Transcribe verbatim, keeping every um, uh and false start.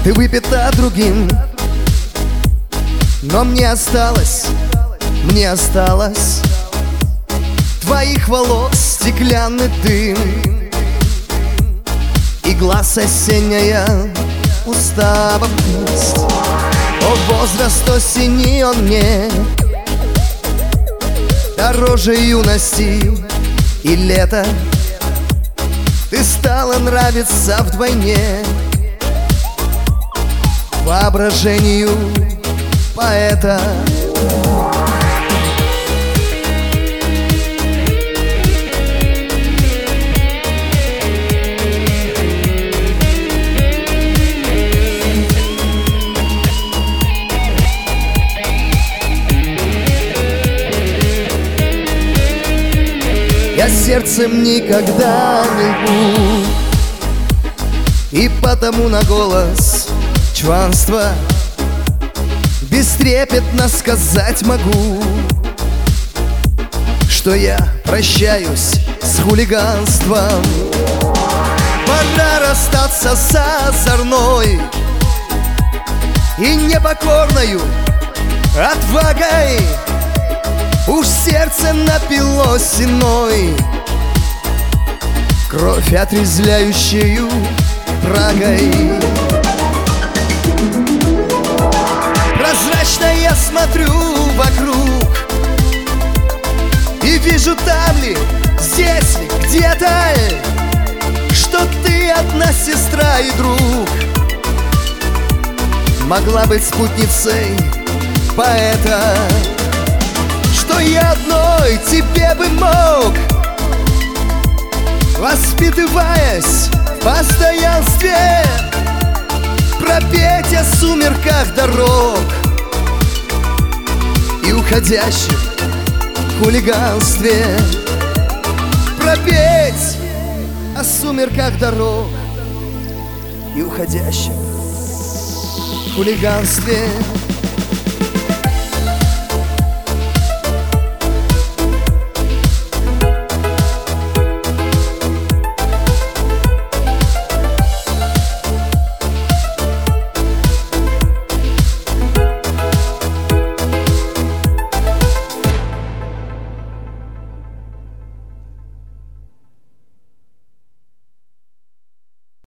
Ты выпита другим, но мне осталось, мне осталось твоих волос стеклянный дым и глаз осенняя усталость. О, возраст осени, он мне дороже юности и лета. Ты стала нравиться вдвойне воображению поэта. Я сердцем никогда не лгу, и потому на голос чванства бестрепетно сказать могу, что я прощаюсь с хулиганством. Пора расстаться с озорной и непокорною отвагой. Уж сердце напилось иной, кровь отрезвляющую брагой. Прозрачно я смотрю вокруг и вижу там ли, здесь ли, где-то, что ты одна сестра и друг. Могла быть спутницей поэта, что я одной тебе бы мог, воспитываясь в постоянстве, пропеть о сумерках дорог и уходящем хулиганстве. Пропеть о сумерках дорог и уходящем хулиганстве.